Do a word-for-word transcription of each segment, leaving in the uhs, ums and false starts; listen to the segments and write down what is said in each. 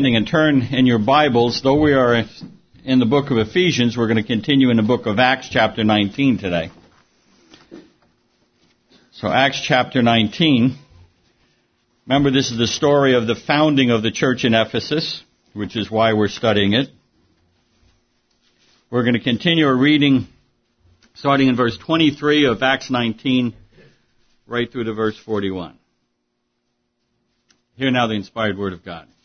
And turn in your Bibles, though we are in the book of Ephesians, we're going to continue in the book of Acts chapter nineteen today. So Acts chapter nineteen. Remember, this is the story of the founding of the church in Ephesus, which is why we're studying it. We're going to continue our reading starting in verse twenty-three of Acts nineteen, right through to verse forty-one. Hear now the inspired word of God.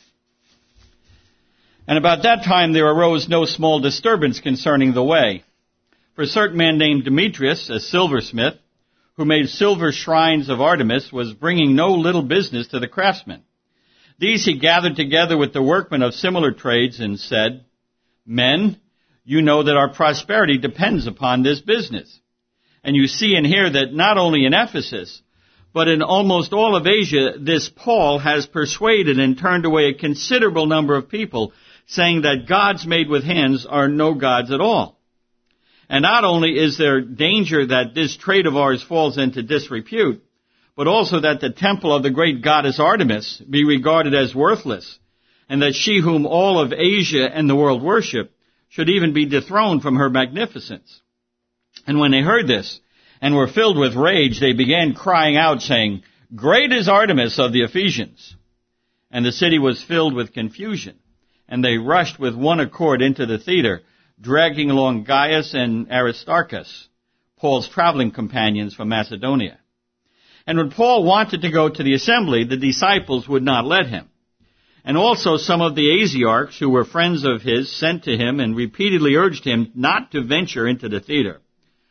And about that time there arose no small disturbance concerning the way. For a certain man named Demetrius, a silversmith, who made silver shrines of Artemis, was bringing no little business to the craftsmen. These he gathered together with the workmen of similar trades and said, Men, you know that our prosperity depends upon this business. And you see and hear that not only in Ephesus, but in almost all of Asia, this Paul has persuaded and turned away a considerable number of people, saying that gods made with hands are no gods at all. And not only is there danger that this trade of ours falls into disrepute, but also that the temple of the great goddess Artemis be regarded as worthless, and that she whom all of Asia and the world worship should even be dethroned from her magnificence. And when they heard this, and were filled with rage, they began crying out, saying, Great is Artemis of the Ephesians. And the city was filled with confusion. And they rushed with one accord into the theater, dragging along Gaius and Aristarchus, Paul's traveling companions from Macedonia. And when Paul wanted to go to the assembly, the disciples would not let him. And also some of the Asiarchs, who were friends of his, sent to him and repeatedly urged him not to venture into the theater.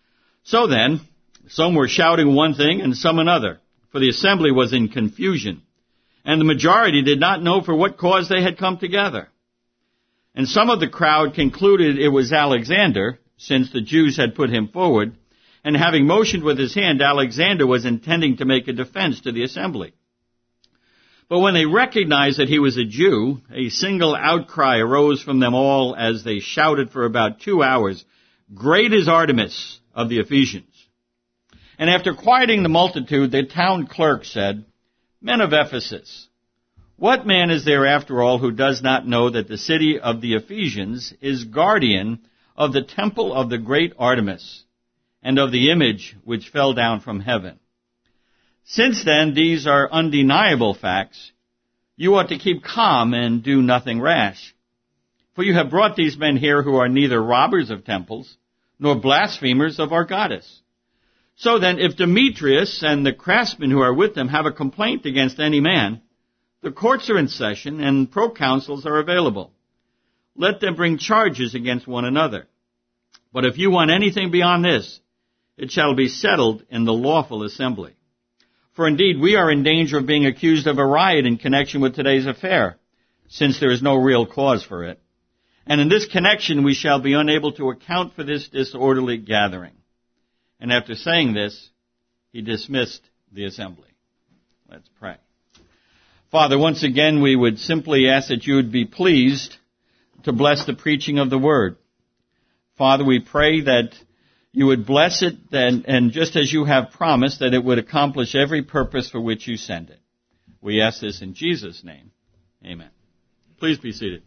So then, some were shouting one thing and some another, for the assembly was in confusion, and the majority did not know for what cause they had come together. And some of the crowd concluded it was Alexander, since the Jews had put him forward, and having motioned with his hand, Alexander was intending to make a defense to the assembly. But when they recognized that he was a Jew, a single outcry arose from them all as they shouted for about two hours, Great is Artemis of the Ephesians. And after quieting the multitude, the town clerk said, Men of Ephesus, what man is there after all who does not know that the city of the Ephesians is guardian of the temple of the great Artemis and of the image which fell down from heaven? Since then these are undeniable facts, you ought to keep calm and do nothing rash. For you have brought these men here who are neither robbers of temples nor blasphemers of our goddess. So then, if Demetrius and the craftsmen who are with them have a complaint against any man, the courts are in session and proconsuls are available. Let them bring charges against one another. But if you want anything beyond this, it shall be settled in the lawful assembly. For indeed, we are in danger of being accused of a riot in connection with today's affair, since there is no real cause for it. And in this connection, we shall be unable to account for this disorderly gathering. And after saying this, he dismissed the assembly. Let's pray. Father, once again, we would simply ask that you would be pleased to bless the preaching of the word. Father, we pray that you would bless it, and, and just as you have promised, that it would accomplish every purpose for which you send it. We ask this in Jesus' name. Amen. Please be seated.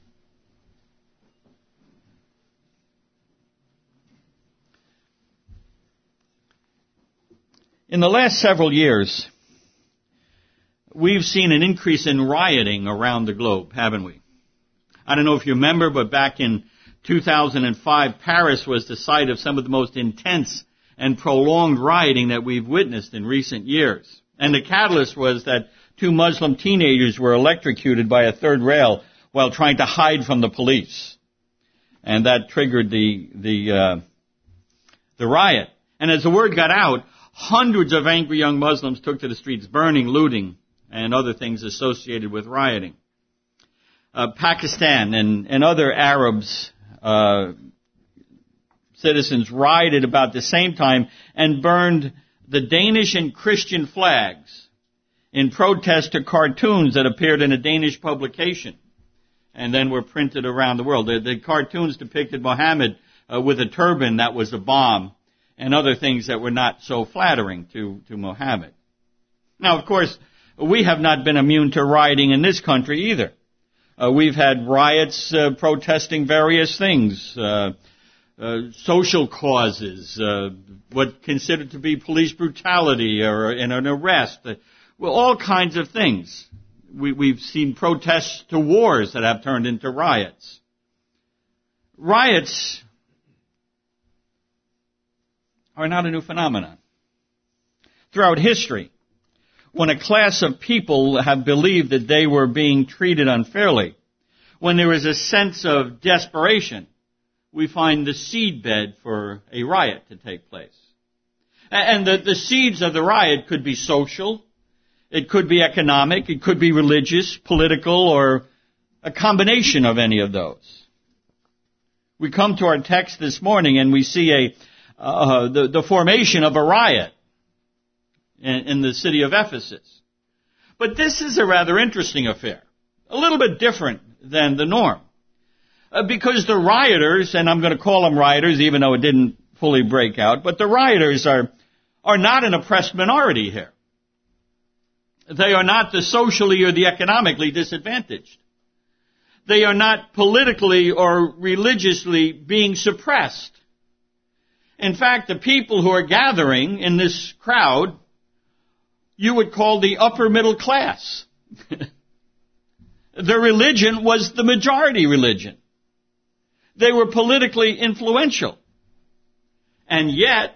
In the last several years, we've seen an increase in rioting around the globe, haven't we? I don't know if you remember, but back in two thousand five, Paris was the site of some of the most intense and prolonged rioting that we've witnessed in recent years. And the catalyst was that two Muslim teenagers were electrocuted by a third rail while trying to hide from the police. And that triggered the, the, uh, the riot. And as the word got out, hundreds of angry young Muslims took to the streets, burning, looting, and other things associated with rioting. Uh, Pakistan and, and other Arabs, uh, citizens rioted about the same time and burned the Danish and Christian flags in protest to cartoons that appeared in a Danish publication and then were printed around the world. The, the cartoons depicted Muhammad uh, with a turban that was a bomb, and other things that were not so flattering to, to Muhammad. Now, of course, we have not been immune to rioting in this country either. Uh, we've had riots uh, protesting various things, uh, uh, social causes, uh, what considered to be police brutality or in an arrest, uh, well, all kinds of things. We, we've seen protests to wars that have turned into riots. Riots are not a new phenomenon. Throughout history, when a class of people have believed that they were being treated unfairly, when there is a sense of desperation, we find the seedbed for a riot to take place. And the, the seeds of the riot could be social, it could be economic, it could be religious, political, or a combination of any of those. We come to our text this morning and we see a uh, the, the formation of a riot in, in the city of Ephesus. But this is a rather interesting affair, a little bit different than the norm. Uh, because the rioters, and I'm going to call them rioters even though it didn't fully break out, but the rioters are, are not an oppressed minority here. They are not the socially or the economically disadvantaged. They are not politically or religiously being suppressed. In fact, the people who are gathering in this crowd, you would call the upper middle class. Their religion was the majority religion. They were politically influential. And yet,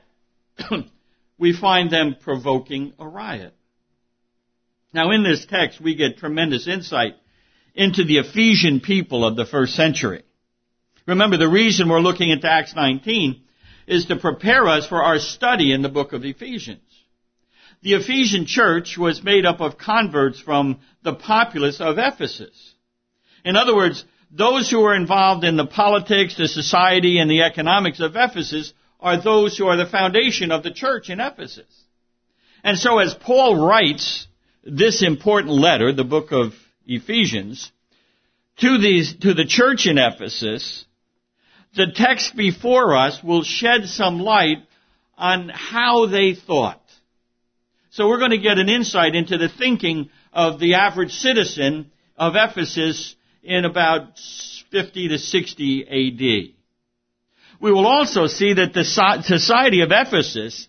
we find them provoking a riot. Now, in this text, we get tremendous insight into the Ephesian people of the first century. Remember, the reason we're looking at Acts nineteen is to prepare us for our study in the book of Ephesians. The Ephesian church was made up of converts from the populace of Ephesus. In other words, those who are involved in the politics, the society, and the economics of Ephesus are those who are the foundation of the church in Ephesus. And so as Paul writes this important letter, the book of Ephesians, to these, to the church in Ephesus, the text before us will shed some light on how they thought. So we're going to get an insight into the thinking of the average citizen of Ephesus in about fifty to sixty A D. We will also see that the society of Ephesus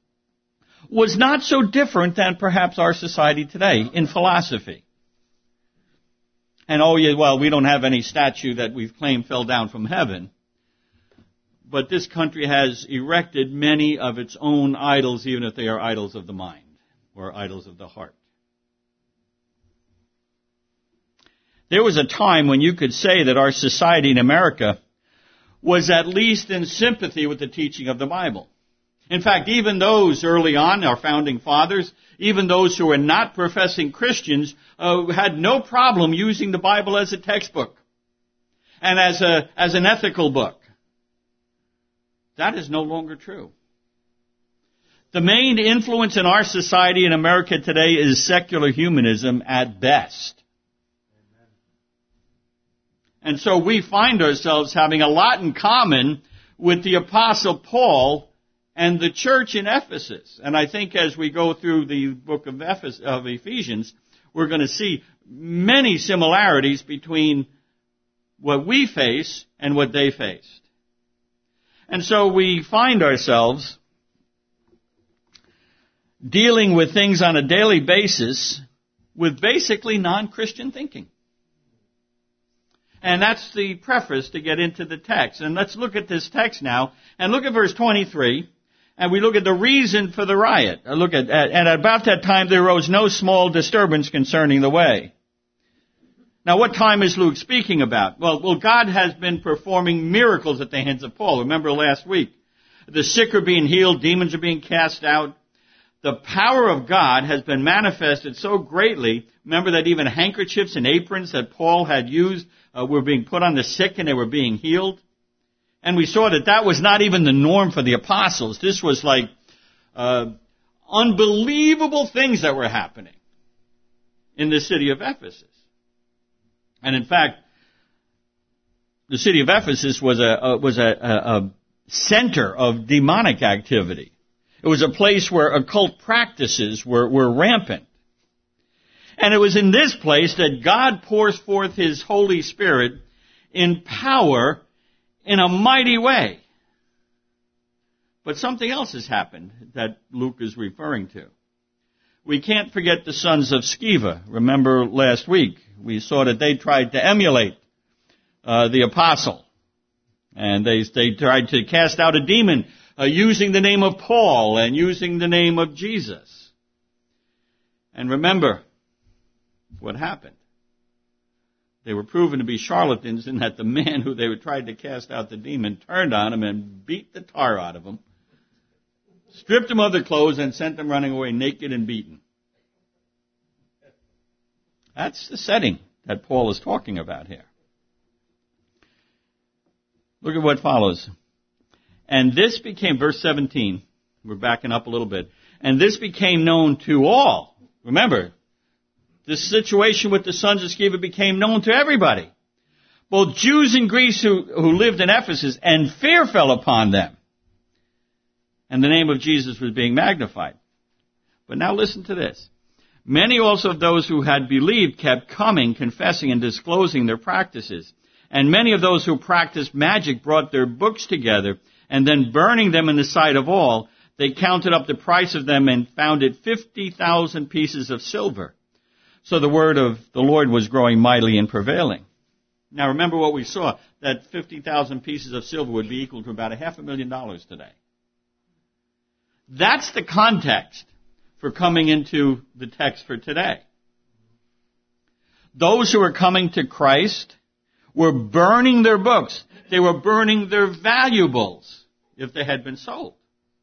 was not so different than perhaps our society today in philosophy. And oh yeah, well, we don't have any statue that we've claimed fell down from heaven. But this country has erected many of its own idols, even if they are idols of the mind or idols of the heart. There was a time when you could say that our society in America was at least in sympathy with the teaching of the Bible. In fact, even those early on, our founding fathers, even those who were not professing Christians, uh, had no problem using the Bible as a textbook and as a as an ethical book. That is no longer true. The main influence in our society in America today is secular humanism at best. And so we find ourselves having a lot in common with the Apostle Paul and the church in Ephesus. And I think as we go through the book of, Ephes- of Ephesians, we're going to see many similarities between what we face and what they faced. And so we find ourselves dealing with things on a daily basis with basically non-Christian thinking. And that's the preface to get into the text. And let's look at this text now and look at verse twenty-three. And we look at the reason for the riot. Look at, and at about that time there arose no small disturbance concerning the way. Now, what time is Luke speaking about? Well, well, God has been performing miracles at the hands of Paul. Remember last week. The sick are being healed, demons are being cast out. The power of God has been manifested so greatly. Remember that even handkerchiefs and aprons that Paul had used uh, were being put on the sick and they were being healed. And we saw that that was not even the norm for the apostles. This was like uh, unbelievable things that were happening in the city of Ephesus. And in fact, the city of Ephesus was a, a was a, a, a center of demonic activity. It was a place where occult practices were, were rampant. And it was in this place that God pours forth His Holy Spirit in power in a mighty way. But something else has happened that Luke is referring to. We can't forget the sons of Sceva. Remember last week, we saw that they tried to emulate uh, the apostle. And they, they tried to cast out a demon uh, using the name of Paul and using the name of Jesus. And remember what happened. They were proven to be charlatans in that the man who they were trying to cast out the demon turned on him and beat the tar out of him, stripped them of their clothes, and sent them running away naked and beaten. That's the setting that Paul is talking about here. Look at what follows. And this became, verse seventeen, we're backing up a little bit, and this became known to all. Remember, this situation with the sons of Sceva became known to everybody, both Jews and Greeks who, who lived in Ephesus, and fear fell upon them. And the name of Jesus was being magnified. But now listen to this. Many also of those who had believed kept coming, confessing, and disclosing their practices. And many of those who practiced magic brought their books together, and then burning them in the sight of all, they counted up the price of them and found it fifty thousand pieces of silver. So the word of the Lord was growing mightily and prevailing. Now remember what we saw, that fifty thousand pieces of silver would be equal to about a half a million dollars today. That's the context for coming into the text for today. Those who are coming to Christ were burning their books. They were burning their valuables if they had been sold.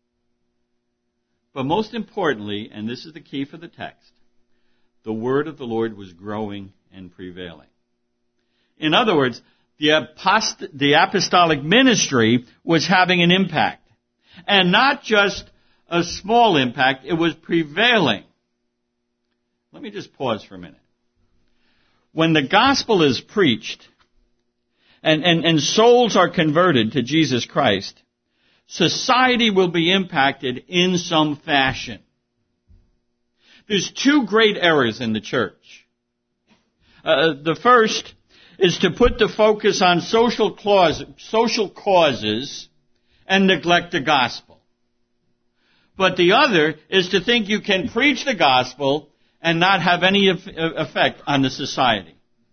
But most importantly, and this is the key for the text, the word of the Lord was growing and prevailing. In other words, the, apost- the apostolic ministry was having an impact. And not just a small impact, it was prevailing. Let me just pause for a minute. When the gospel is preached and, and, and souls are converted to Jesus Christ, society will be impacted in some fashion. There's two great errors in the church. Uh, the first is to put the focus on social, clause, social causes and neglect the gospel. But the other is to think you can preach the gospel and not have any effect on the society.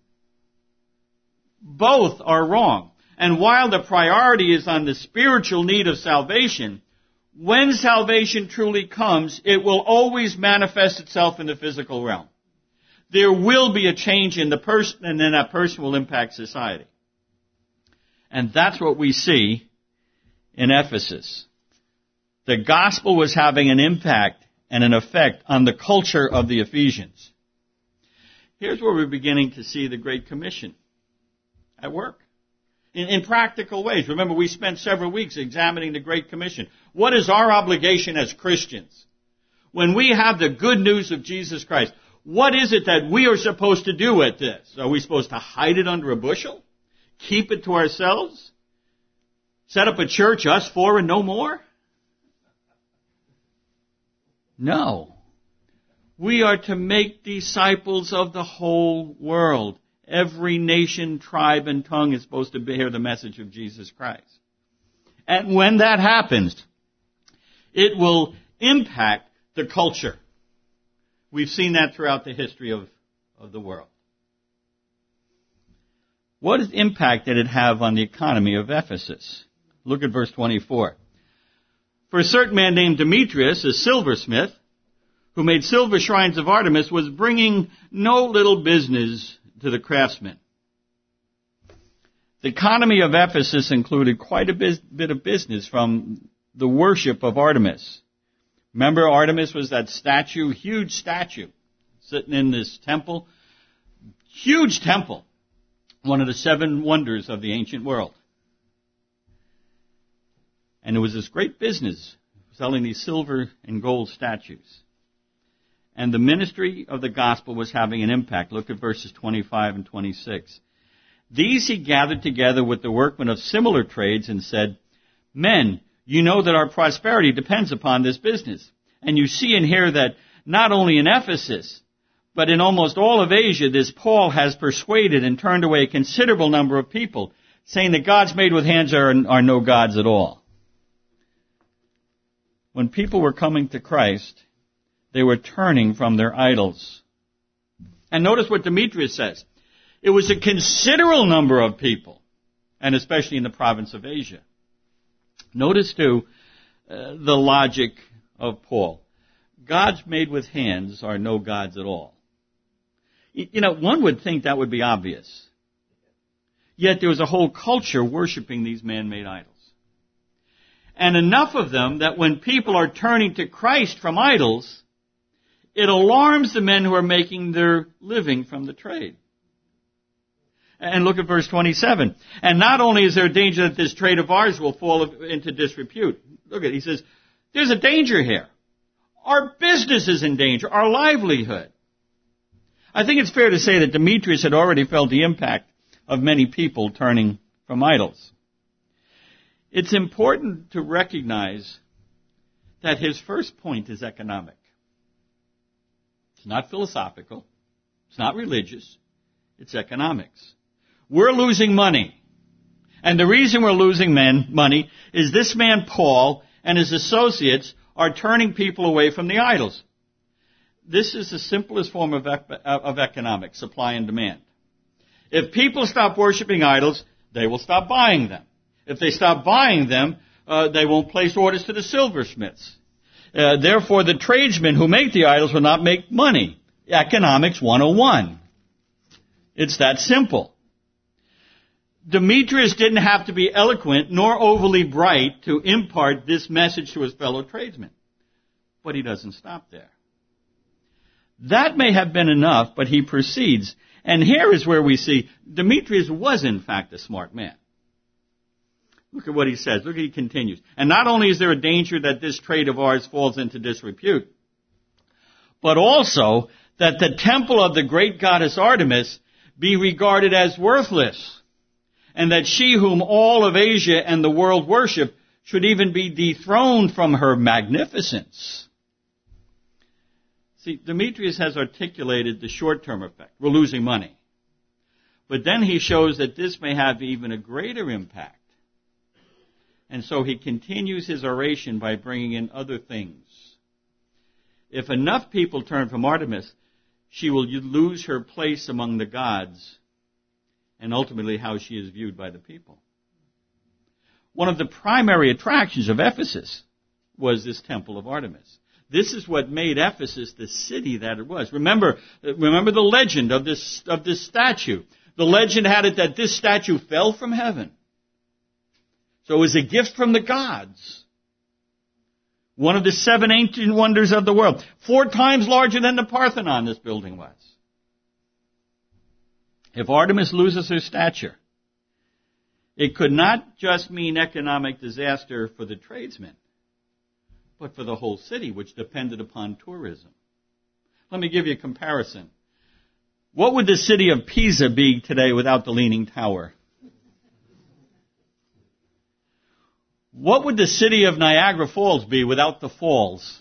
Both are wrong. And while the priority is on the spiritual need of salvation, when salvation truly comes, it will always manifest itself in the physical realm. There will be a change in the person, and then that person will impact society. And that's what we see in Ephesus. The gospel was having an impact and an effect on the culture of the Ephesians. Here's where we're beginning to see the Great Commission at work. In, in practical ways. Remember, we spent several weeks examining the Great Commission. What is our obligation as Christians? When we have the good news of Jesus Christ, what is it that we are supposed to do with this? Are we supposed to hide it under a bushel? Keep it to ourselves? Set up a church, us four and no more? No. We are to make disciples of the whole world. Every nation, tribe, and tongue is supposed to bear the message of Jesus Christ. And when that happens, it will impact the culture. We've seen that throughout the history of, of the world. What impact did it have on the economy of Ephesus? Look at verse twenty-four. For a certain man named Demetrius, a silversmith, who made silver shrines of Artemis, was bringing no little business to the craftsmen. The economy of Ephesus included quite a bit of business from the worship of Artemis. Remember, Artemis was that statue, huge statue, sitting in this temple. Huge temple. One of the seven wonders of the ancient world. And it was this great business selling these silver and gold statues. And the ministry of the gospel was having an impact. Look at verses twenty-five and twenty-six. These he gathered together with the workmen of similar trades and said, Men, you know that our prosperity depends upon this business. And you see and hear that not only in Ephesus, But in almost all of Asia, this Paul has persuaded and turned away a considerable number of people, saying that gods made with hands are, are no gods at all. When people were coming to Christ, they were turning from their idols. And notice what Demetrius says. It was a considerable number of people, and especially in the province of Asia. Notice, too, uh, the logic of Paul. Gods made with hands are no gods at all. You know, one would think that would be obvious. Yet there was a whole culture worshiping these man-made idols. And enough of them that when people are turning to Christ from idols, it alarms the men who are making their living from the trade. And look at verse twenty-seven. And not only is there a danger that this trade of ours will fall into disrepute. Look at it. He says, there's a danger here. Our business is in danger. Our livelihood. I think it's fair to say that Demetrius had already felt the impact of many people turning from idols. It's important to recognize that his first point is economic. It's not philosophical. It's not religious. It's economics. We're losing money. And the reason we're losing men, money is this man Paul and his associates are turning people away from the idols. This is the simplest form of, of economics, supply and demand. If people stop worshiping idols, they will stop buying them. If they stop buying them, uh, they won't place orders to the silversmiths. Uh, therefore, the tradesmen who make the idols will not make money. Economics one oh one. It's that simple. Demetrius didn't have to be eloquent nor overly bright to impart this message to his fellow tradesmen. But he doesn't stop there. That may have been enough, but he proceeds. And here is where we see Demetrius was in fact a smart man. Look at what he says. Look, he continues. And not only is there a danger that this trade of ours falls into disrepute, but also that the temple of the great goddess Artemis be regarded as worthless, and that she whom all of Asia and the world worship should even be dethroned from her magnificence. See, Demetrius has articulated the short-term effect. We're losing money. But then he shows that this may have even a greater impact. And so he continues his oration by bringing in other things. If enough people turn from Artemis, she will lose her place among the gods and ultimately how she is viewed by the people. One of the primary attractions of Ephesus was this temple of Artemis. This is what made Ephesus the city that it was. Remember, remember the legend of this, of this statue. The legend had it that this statue fell from heaven. So it was a gift from the gods. One of the seven ancient wonders of the world. Four times larger than the Parthenon this building was. If Artemis loses her stature, it could not just mean economic disaster for the tradesmen, but for the whole city, which depended upon tourism. Let me give you a comparison. What would the city of Pisa be today without the Leaning Tower? What would the city of Niagara Falls be without the falls?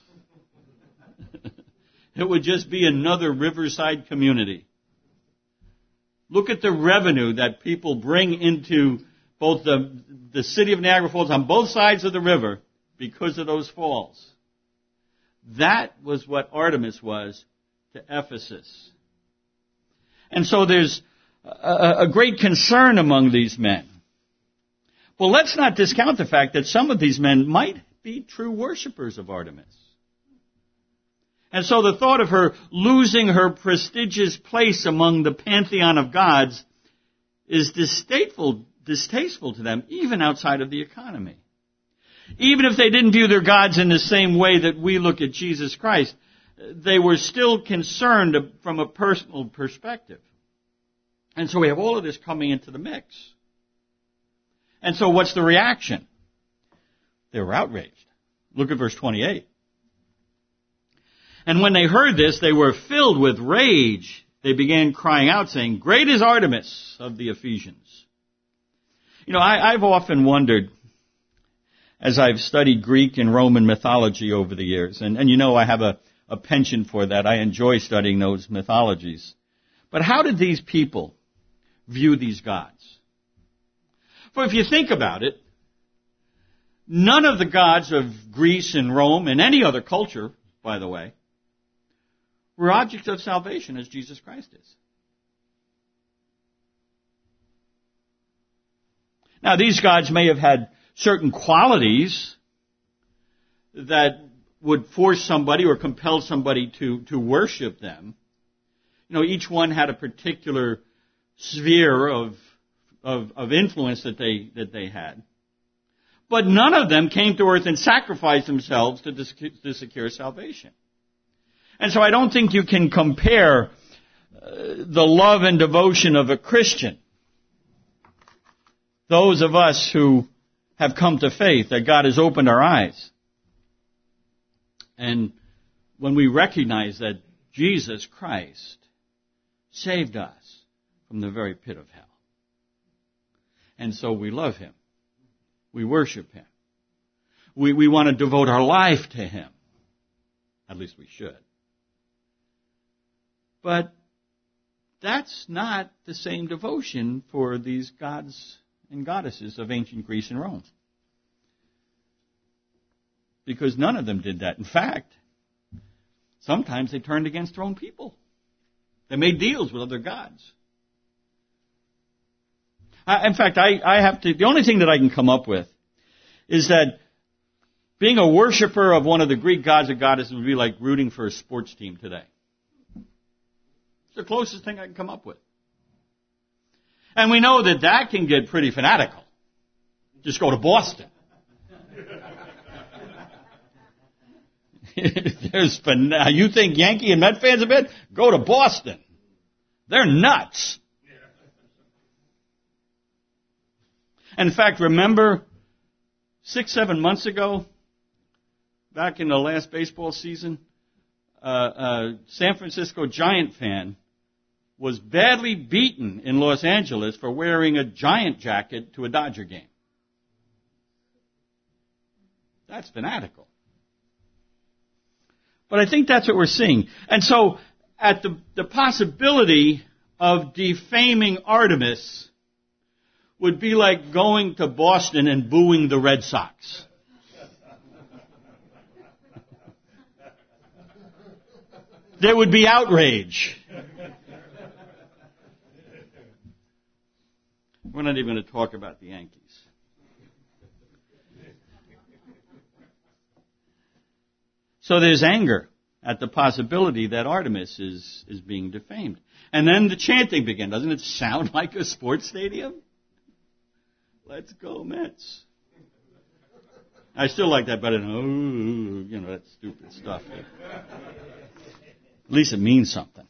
It would just be another riverside community. Look at the revenue that people bring into both the, the city of Niagara Falls on both sides of the river because of those falls. That was what Artemis was to Ephesus. And so there's a, a great concern among these men. Well, let's not discount the fact that some of these men might be true worshipers of Artemis. And so the thought of her losing her prestigious place among the pantheon of gods is distasteful, distasteful to them, even outside of the economy. Even if they didn't view their gods in the same way that we look at Jesus Christ, they were still concerned from a personal perspective. And so we have all of this coming into the mix. And so what's the reaction? They were outraged. Look at verse twenty-eight. And when they heard this, they were filled with rage. They began crying out, saying, "Great is Artemis of the Ephesians." You know, I, I've often wondered, as I've studied Greek and Roman mythology over the years, and, and you know I have a, a penchant for that. I enjoy studying those mythologies. But how did these people view these gods? For if you think about it, none of the gods of Greece and Rome and any other culture, by the way, were objects of salvation as Jesus Christ is. Now, these gods may have had certain qualities that would force somebody or compel somebody to, to worship them. You know, each one had a particular sphere of, of, of influence that they, that they had. But none of them came to earth and sacrificed themselves to, dis- to secure salvation. And so I don't think you can compare uh, the love and devotion of a Christian, those of us who have come to faith, that God has opened our eyes. And when we recognize that Jesus Christ saved us from the very pit of hell. And so we love him. We worship him. We, we want to devote our life to him. At least we should. But that's not the same devotion for these gods and goddesses of ancient Greece and Rome. Because none of them did that. In fact, sometimes they turned against their own people. They made deals with other gods. I, in fact, I, I have to, the only thing that I can come up with is that being a worshiper of one of the Greek gods or goddesses would be like rooting for a sports team today. It's the closest thing I can come up with. And we know that that can get pretty fanatical. Just go to Boston. There's you think Yankee and Met fans a bit? Go to Boston. They're nuts. In fact, remember six, seven months ago, back in the last baseball season, uh, uh, San Francisco Giant fan was badly beaten in Los Angeles for wearing a Giant jacket to a Dodger game. That's fanatical. But I think that's what we're seeing. And so, at the, the possibility of defaming Artemis would be like going to Boston and booing the Red Sox. There would be outrage. We're not even going to talk about the Yankees. So there's anger at the possibility that Artemis is, is being defamed. And then the chanting began. Doesn't it sound like a sports stadium? Let's go Mets. I still like that better than, oh, you know, that stupid stuff. At least it means something.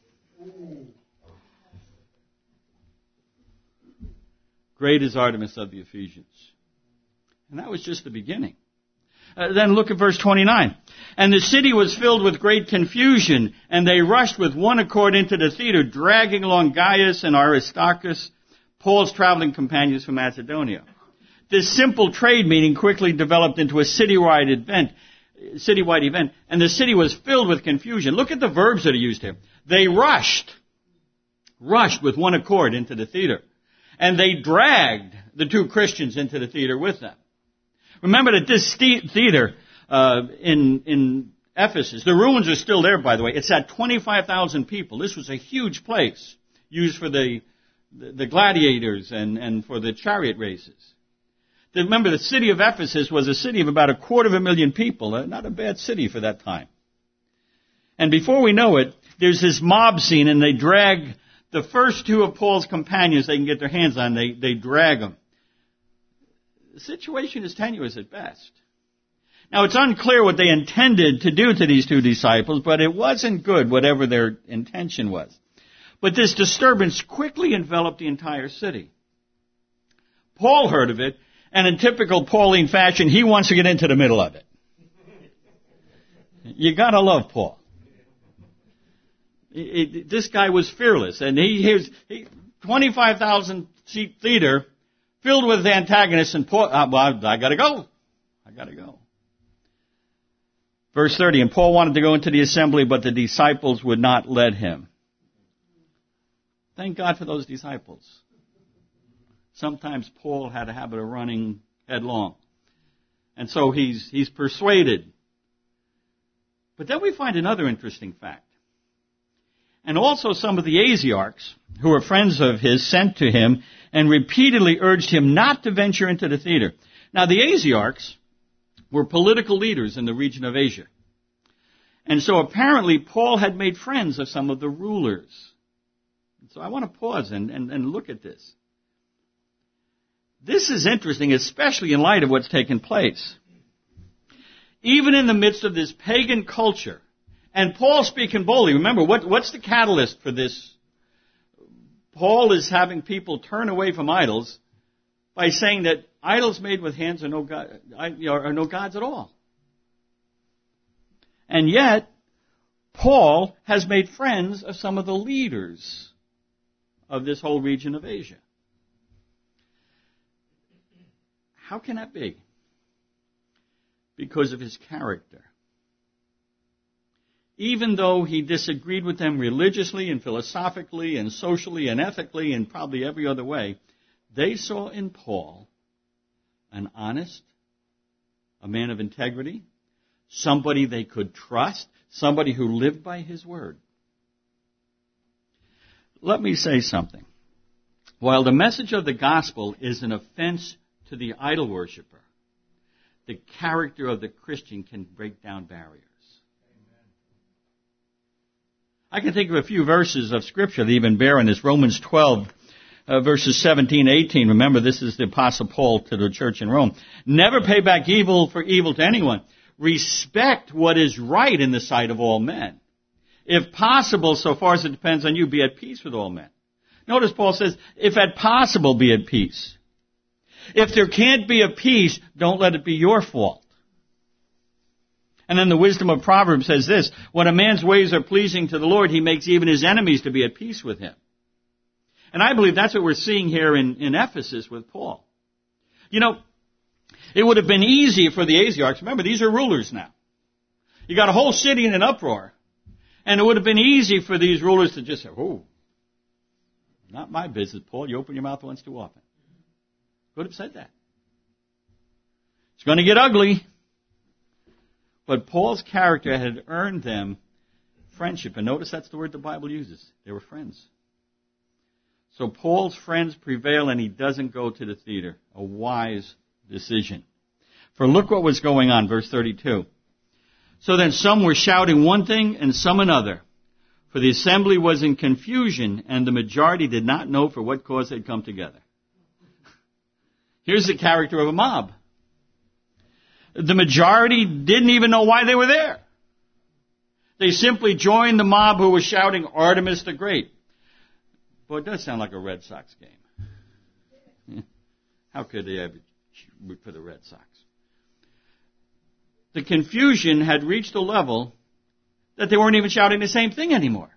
Great is Artemis of the Ephesians. And that was just the beginning. Uh, then look at verse twenty-nine. And the city was filled with great confusion, and they rushed with one accord into the theater, dragging along Gaius and Aristarchus, Paul's traveling companions from Macedonia. This simple trade meeting quickly developed into a citywide event, citywide event, and the city was filled with confusion. Look at the verbs that are used here. They rushed, rushed with one accord into the theater, and they dragged the two Christians into the theater with them. Remember that this theater uh, in in Ephesus, the ruins are still there, by the way. It's at twenty-five thousand people. This was a huge place used for the the gladiators and, and for the chariot races. Remember, the city of Ephesus was a city of about a quarter of a million people. Not a bad city for that time. And before we know it, there's this mob scene, and they drag the first two of Paul's companions they can get their hands on. They, they drag them. The situation is tenuous at best. Now, it's unclear what they intended to do to these two disciples, but it wasn't good, whatever their intention was. But this disturbance quickly enveloped the entire city. Paul heard of it, and in typical Pauline fashion, he wants to get into the middle of it. You gotta love Paul. It, it, this guy was fearless, and he, he was he, twenty-five thousand seat theater filled with antagonists, and Paul, uh, well, I gotta go. I gotta go. Verse thirty, and Paul wanted to go into the assembly, but the disciples would not let him. Thank God for those disciples. Sometimes Paul had a habit of running headlong. And so he's, he's persuaded. But then we find another interesting fact. And also some of the Asiarchs, who were friends of his, sent to him and repeatedly urged him not to venture into the theater. Now the Asiarchs were political leaders in the region of Asia. And so apparently Paul had made friends of some of the rulers. So I want to pause and, and, and look at this. This is interesting, especially in light of what's taken place. Even in the midst of this pagan culture, and Paul speaking boldly, remember, what, what's the catalyst for this? Paul is having people turn away from idols by saying that idols made with hands are no, God, are no gods at all. And yet, Paul has made friends of some of the leaders of this whole region of Asia. How can that be? Because of his character. Even though he disagreed with them religiously and philosophically and socially and ethically and probably every other way, they saw in Paul an honest, a man of integrity, somebody they could trust, somebody who lived by his word. Let me say something. While the message of the gospel is an offense to the idol worshiper, the character of the Christian can break down barriers. Amen. I can think of a few verses of Scripture that even bear on this. Romans twelve, uh, verses seventeen, eighteen. Remember, this is the Apostle Paul to the church in Rome. Never pay back evil for evil to anyone. Respect what is right in the sight of all men. If possible, so far as it depends on you, be at peace with all men. Notice Paul says, if at possible, be at peace. If there can't be a peace, don't let it be your fault. And then the wisdom of Proverbs says this, when a man's ways are pleasing to the Lord, he makes even his enemies to be at peace with him. And I believe that's what we're seeing here in, in Ephesus with Paul. You know, it would have been easy for the Asiarchs. Remember, these are rulers now. You got a whole city in an uproar. And it would have been easy for these rulers to just say, oh, not my business, Paul. You open your mouth once too often. Could have said that. It's going to get ugly. But Paul's character had earned them friendship. And notice that's the word the Bible uses. They were friends. So Paul's friends prevail and he doesn't go to the theater. A wise decision. For look what was going on, verse thirty-two. So then some were shouting one thing and some another. For the assembly was in confusion and the majority did not know for what cause they'd come together. Here's the character of a mob. The majority didn't even know why they were there. They simply joined the mob who was shouting Artemis the Great. Boy, it does sound like a Red Sox game. How could they ever root for the Red Sox? The confusion had reached a level that they weren't even shouting the same thing anymore.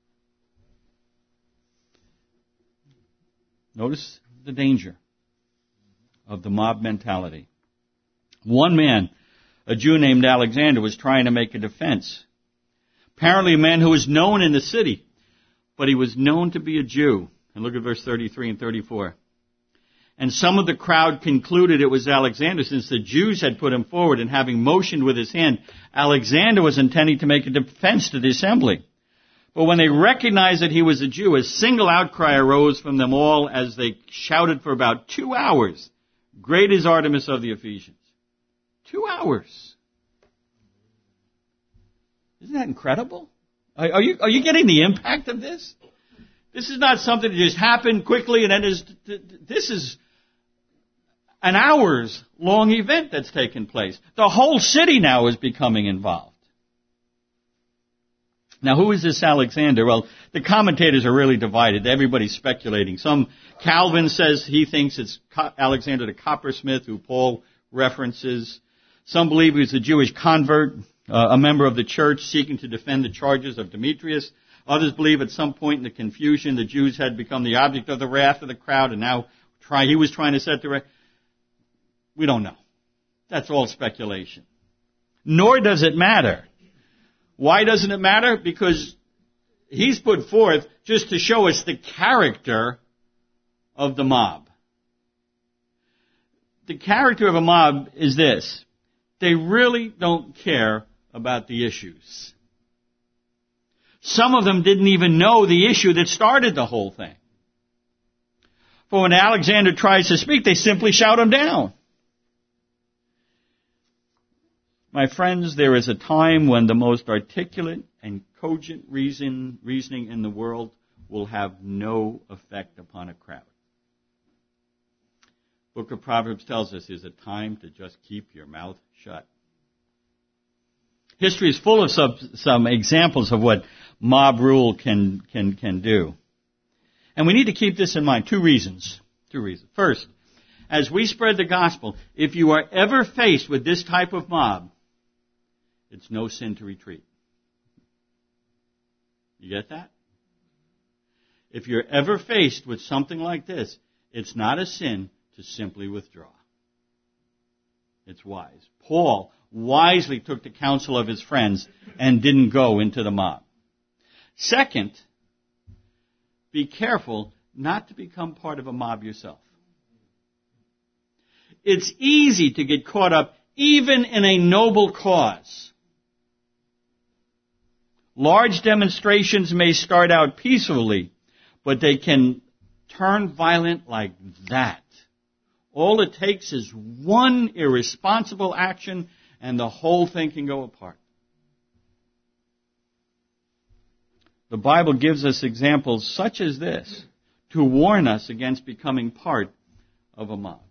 Notice the danger of the mob mentality. One man, a Jew named Alexander, was trying to make a defense. Apparently a man who was known in the city, but he was known to be a Jew. And look at verse thirty-three and thirty-four. And some of the crowd concluded it was Alexander, since the Jews had put him forward, and having motioned with his hand, Alexander was intending to make a defense to the assembly. But when they recognized that he was a Jew, a single outcry arose from them all as they shouted for about two hours, "Great is Artemis of the Ephesians." Two hours. Isn't that incredible? Are, are you are you getting the impact of this? This is not something that just happened quickly and then is, this is an hours long event that's taken place. The whole city now is becoming involved. Now, who is this Alexander? Well, the commentators are really divided. Everybody's speculating. Some, Calvin says he thinks it's Alexander the coppersmith, who Paul references. Some believe he was a Jewish convert, uh, a member of the church seeking to defend the charges of Demetrius. Others believe at some point in the confusion, the Jews had become the object of the wrath of the crowd, and now try, he was trying to set the record. We don't know. That's all speculation. nor does it matter. Why doesn't it matter? Because he's put forth just to show us the character of the mob. The character of a mob is this. They really don't care about the issues. Some of them didn't even know the issue that started the whole thing. For when Alexander tries to speak, they simply shout him down. My friends, there is a time when the most articulate and cogent reason, reasoning in the world will have no effect upon a crowd. Book of Proverbs tells us there's a time to just keep your mouth shut. History is full of some, some examples of what mob rule can, can, can do. And we need to keep this in mind. Two reasons. Two reasons. First, as we spread the gospel, if you are ever faced with this type of mob, it's no sin to retreat. You get that? If you're ever faced with something like this, it's not a sin to simply withdraw. It's wise. Paul wisely took the counsel of his friends and didn't go into the mob. Second, be careful not to become part of a mob yourself. It's easy to get caught up even in a noble cause. Large demonstrations may start out peacefully, but they can turn violent like that. All it takes is one irresponsible action and the whole thing can go apart. The Bible gives us examples such as this to warn us against becoming part of a mob.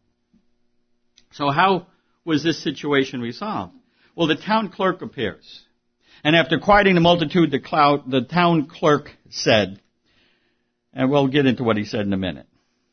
So how was this situation resolved? Well, the town clerk appears. And after quieting the multitude, the, cloud, the town clerk said, and we'll get into what he said in a minute.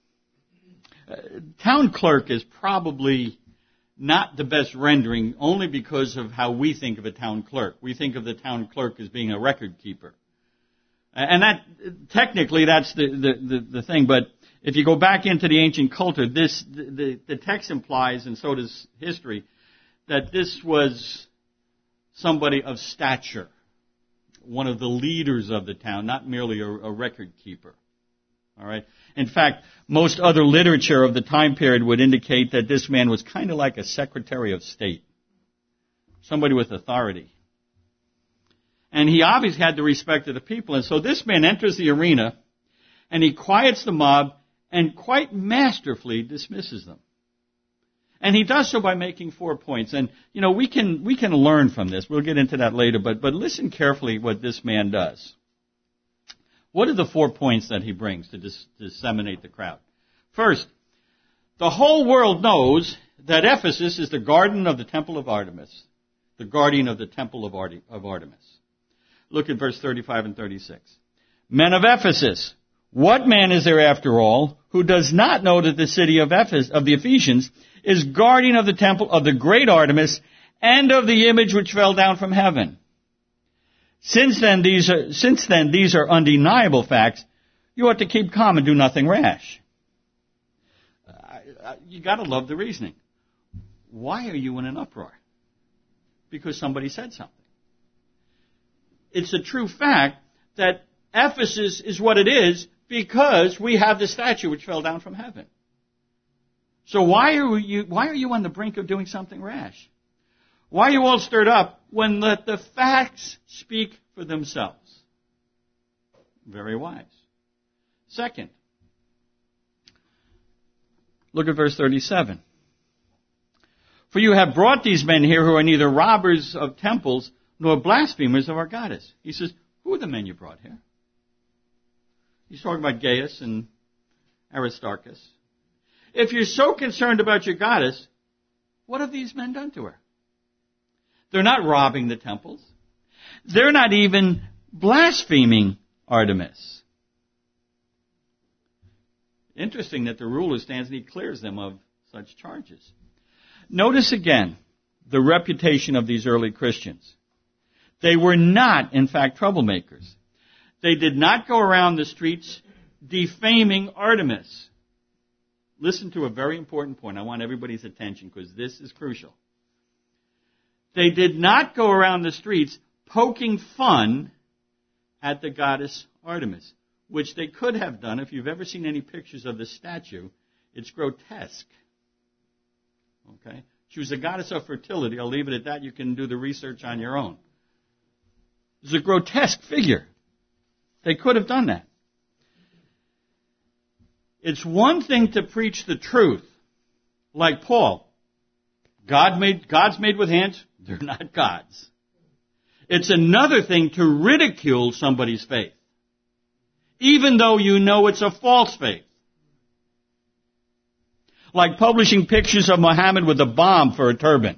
Uh, town clerk is probably not the best rendering only because of how we think of a town clerk. We think of the town clerk as being a record keeper. And that, technically, that's the, the, the, the thing. But if you go back into the ancient culture, this, the, the text implies, and so does history, that this was somebody of stature, one of the leaders of the town, not merely a, a record keeper. All right. In fact, most other literature of the time period would indicate that this man was kind of like a Secretary of State, somebody with authority. And he obviously had the respect of the people. And so this man enters the arena, and he quiets the mob and quite masterfully dismisses them. And he does so by making four points. And, you know, we can we can learn from this. We'll get into that later. But, but listen carefully what this man does. What are the four points that he brings to dis- disseminate the crowd? First, the whole world knows that Ephesus is the garden of the temple of Artemis, the guardian of the temple of, Arte- of Artemis. Look at verse thirty-five and thirty-six. Men of Ephesus, what man is there after all who does not know that the city of Ephes, of the Ephesians is guardian of the temple of the great Artemis and of the image which fell down from heaven? Since then these are, since then these are undeniable facts, you ought to keep calm and do nothing rash. I, I, you got to love the reasoning. Why are you in an uproar? Because somebody said something. It's a true fact that Ephesus is what it is because we have the statue which fell down from heaven. So why are you, why are you on the brink of doing something rash? Why are you all stirred up when let the facts speak for themselves? Very wise. Second, look at verse thirty-seven. For you have brought these men here who are neither robbers of temples nor blasphemers of our goddess. He says, who are the men you brought here? He's talking about Gaius and Aristarchus. If you're so concerned about your goddess, what have these men done to her? They're not robbing the temples. They're not even blaspheming Artemis. Interesting that the ruler stands and he clears them of such charges. Notice again the reputation of these early Christians. They were not, in fact, troublemakers. They did not go around the streets defaming Artemis. Listen to a very important point. I want everybody's attention because this is crucial. They did not go around the streets poking fun at the goddess Artemis, which they could have done. If you've ever seen any pictures of the statue, it's grotesque. Okay? She was a goddess of fertility. I'll leave it at that. You can do the research on your own. It's a grotesque figure. They could have done that. It's one thing to preach the truth, like Paul. God made, God's made with hands. They're not God's. It's another thing to ridicule somebody's faith, even though you know it's a false faith. Like publishing pictures of Muhammad with a bomb for a turban.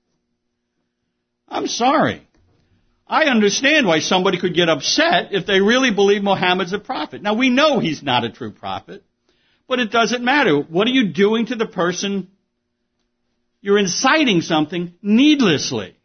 I'm sorry. I understand why somebody could get upset if they really believe Muhammad's a prophet. Now, we know he's not a true prophet, but it doesn't matter. What are you doing to the person? You're inciting something needlessly.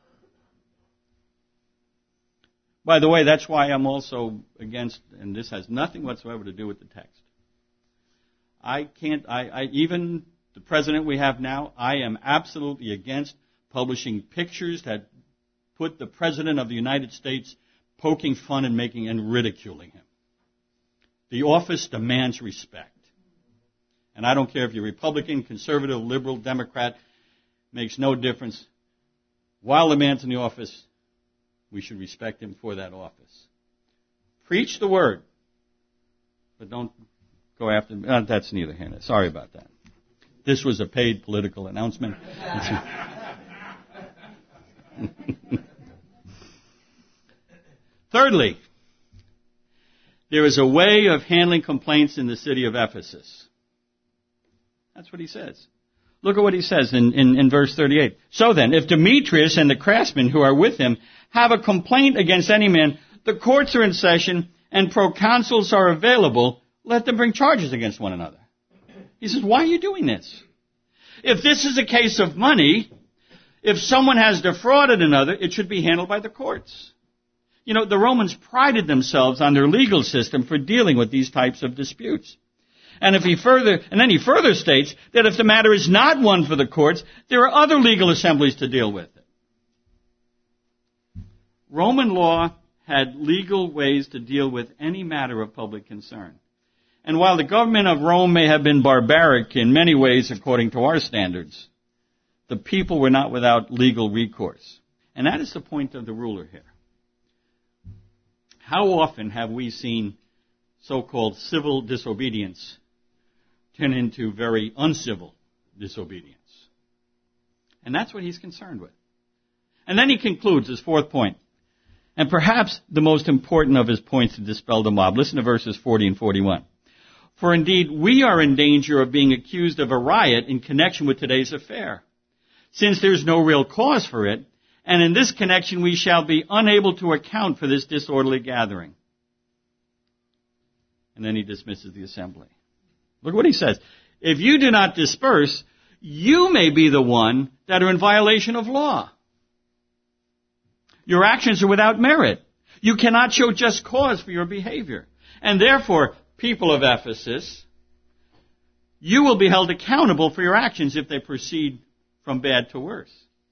By the way, that's why I'm also against, and this has nothing whatsoever to do with the text. I can't, I, I, even the president we have now, I am absolutely against publishing pictures that put the president of the United States poking fun and making and ridiculing him. The office demands respect. And I don't care if you're Republican, conservative, liberal, Democrat, makes no difference. While the man's in the office, we should respect him for that office. Preach the word, but don't go after him. Uh, that's neither here nor there. Sorry about that. This was a paid political announcement. Thirdly, there is a way of handling complaints in the city of Ephesus. That's what he says. Look at what he says in, in, in verse thirty-eight. So then, if Demetrius and the craftsmen who are with him have a complaint against any man, the courts are in session and proconsuls are available, let them bring charges against one another. He says, why are you doing this? If this is a case of money, if someone has defrauded another, it should be handled by the courts. You know, the Romans prided themselves on their legal system for dealing with these types of disputes. And if he further, and then he further states that if the matter is not one for the courts, there are other legal assemblies to deal with it. Roman law had legal ways to deal with any matter of public concern. And while the government of Rome may have been barbaric in many ways according to our standards, the people were not without legal recourse. And that is the point of the ruler here. How often have we seen so-called civil disobedience turn into very uncivil disobedience? And that's what he's concerned with. And then he concludes his fourth point, and perhaps the most important of his points to dispel the mob. Listen to verses forty and forty-one. For indeed, we are in danger of being accused of a riot in connection with today's affair, since there's no real cause for it, and in this connection we shall be unable to account for this disorderly gathering. And then he dismisses the assembly. Look what he says. If you do not disperse, you may be the one that are in violation of law. Your actions are without merit. You cannot show just cause for your behavior. And therefore, people of Ephesus, you will be held accountable for your actions if they proceed from bad to worse.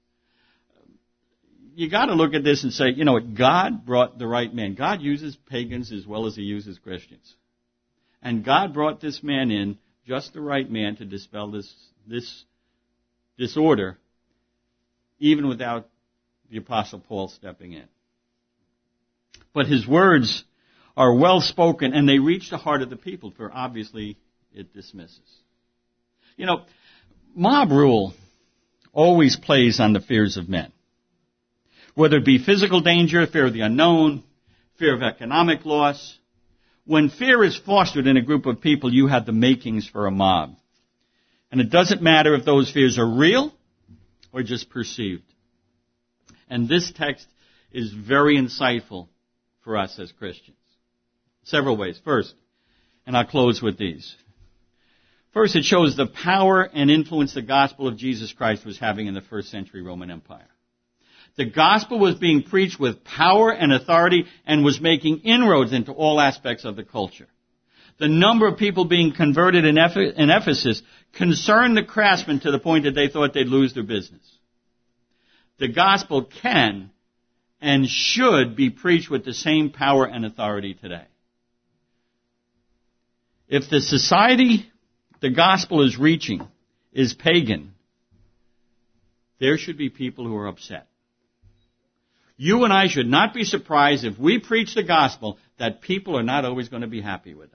You got to look at this and say, you know what, God brought the right man. God uses pagans as well as he uses Christians. And God brought this man in, just the right man, to dispel this, this disorder, even without the Apostle Paul stepping in. But his words are well spoken, and they reach the heart of the people, for obviously it dismisses. You know, mob rule always plays on the fears of men. Whether it be physical danger, fear of the unknown, fear of economic loss. When fear is fostered in a group of people, you have the makings for a mob. And it doesn't matter if those fears are real or just perceived. And this text is very insightful for us as Christians. Several ways. First, and I'll close with these. First, it shows the power and influence the gospel of Jesus Christ was having in the first century Roman Empire. The gospel was being preached with power and authority and was making inroads into all aspects of the culture. The number of people being converted in Ephesus concerned the craftsmen to the point that they thought they'd lose their business. the gospel can and should be preached with the same power and authority today. If the society the gospel is reaching is pagan, there should be people who are upset. You and I should not be surprised if we preach the gospel that people are not always going to be happy with us.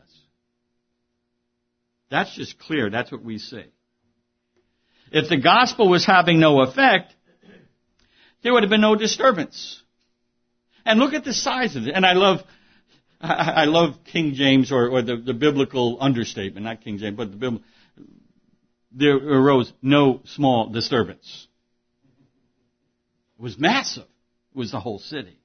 That's just clear. That's what we see. If the gospel was having no effect, there would have been no disturbance. And look at the size of it. And I love, I love King James, or, or the, the biblical understatement, not King James, but the biblical. There arose no small disturbance. It was massive. It was the whole city.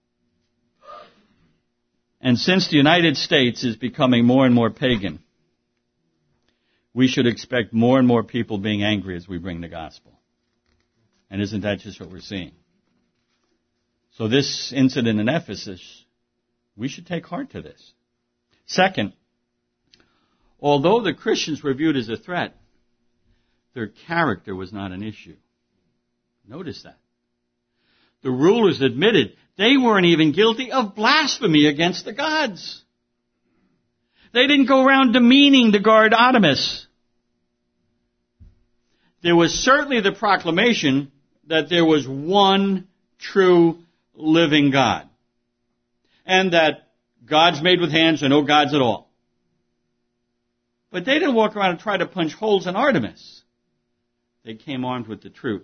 And since the United States is becoming more and more pagan, we should expect more and more people being angry as we bring the gospel. And isn't that just what we're seeing? So this incident in Ephesus, we should take heart to this. Second, although the Christians were viewed as a threat, their character was not an issue. Notice that. The rulers admitted they weren't even guilty of blasphemy against the gods. They didn't go around demeaning the god Artemis. There was certainly the proclamation that there was one true living God, and that gods made with hands are no gods at all. But they didn't walk around and try to punch holes in Artemis. They came armed with the truth.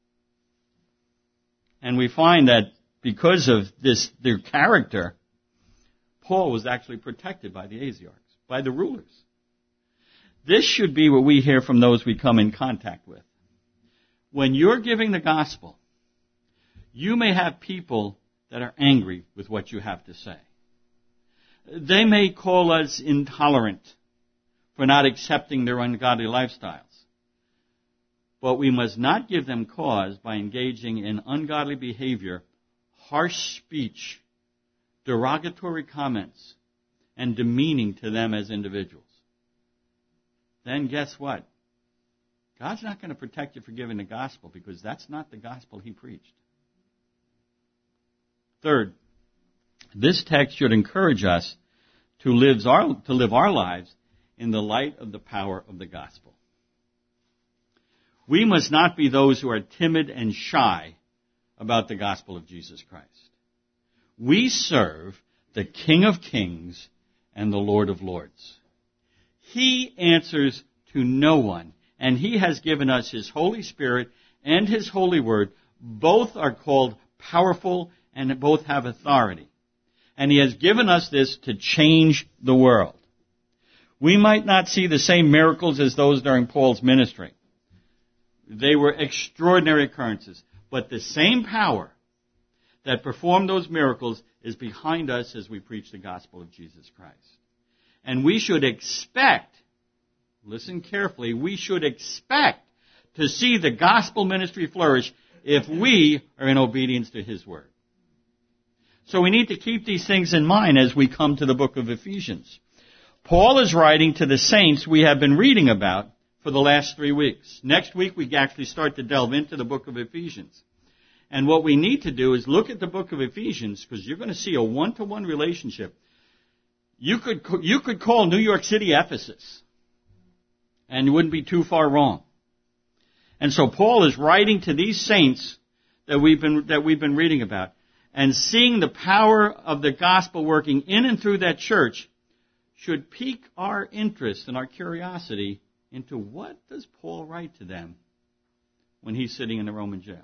And we find that because of this, their character, Paul was actually protected by the Asiarchs, by the rulers. This should be what we hear from those we come in contact with. When you're giving the gospel, you may have people that are angry with what you have to say. They may call us intolerant for not accepting their ungodly lifestyles. But we must not give them cause by engaging in ungodly behavior, harsh speech, derogatory comments, and demeaning to them as individuals. Then guess what? God's not going to protect you for giving the gospel, because that's not the gospel he preached. Third, this text should encourage us to live our, to live our lives in the light of the power of the gospel. We must not be those who are timid and shy about the gospel of Jesus Christ. We serve the King of Kings and the Lord of Lords. He answers to no one, and he has given us his Holy Spirit and his holy word. Both are called powerful and both have authority. And he has given us this to change the world. We might not see the same miracles as those during Paul's ministry. They were extraordinary occurrences. But the same power that performed those miracles is behind us as we preach the gospel of Jesus Christ. And we should expect, listen carefully, we should expect to see the gospel ministry flourish if we are in obedience to his word. So we need to keep these things in mind as we come to the book of Ephesians. Paul is writing to the saints we have been reading about for the last three weeks. Next week we actually start to delve into the book of Ephesians. And what we need to do is look at the book of Ephesians, because you're going to see a one-to-one relationship. You could, you could call New York City Ephesus, and you wouldn't be too far wrong. And so Paul is writing to these saints that we've been, that we've been reading about, and seeing the power of the gospel working in and through that church should pique our interest and our curiosity into what does Paul write to them when he's sitting in the Roman jail.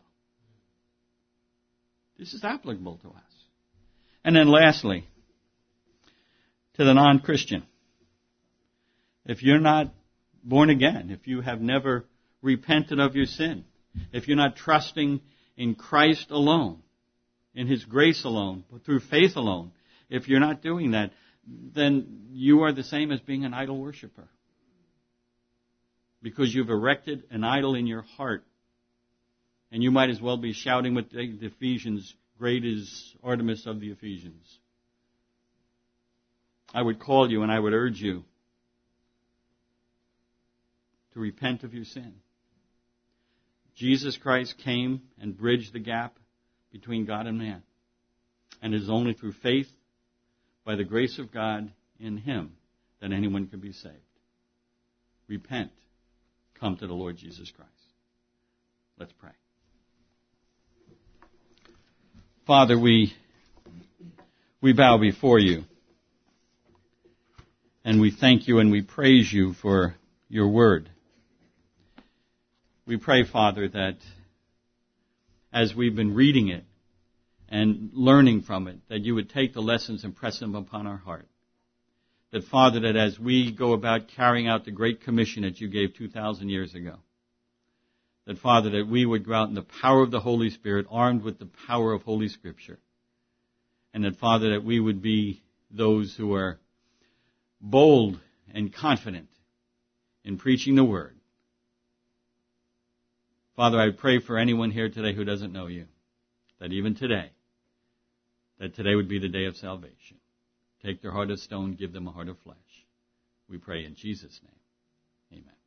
This is applicable to us. And then lastly, to the non-Christian. If you're not born again, if you have never repented of your sin, if you're not trusting in Christ alone, in his grace alone, but through faith alone, if you're not doing that, then you are the same as being an idol worshiper. Because you've erected an idol in your heart. And you might as well be shouting with the Ephesians, great is Artemis of the Ephesians. I would call you and I would urge you to repent of your sin. Jesus Christ came and bridged the gap between God and man. And it is only through faith, by the grace of God in him, that anyone can be saved. Repent. Come to the Lord Jesus Christ. Let's pray. Father, we, we bow before you. And we thank you and we praise you for your word. We pray, Father, that as we've been reading it and learning from it, that you would take the lessons and press them upon our heart. That, Father, that as we go about carrying out the great commission that you gave two thousand years ago, that, Father, that we would go out in the power of the Holy Spirit, armed with the power of Holy Scripture. And that, Father, that we would be those who are bold and confident in preaching the word. Father, I pray for anyone here today who doesn't know you, that even today, that today would be the day of salvation. Take their heart of stone, give them a heart of flesh. We pray in Jesus' name. Amen.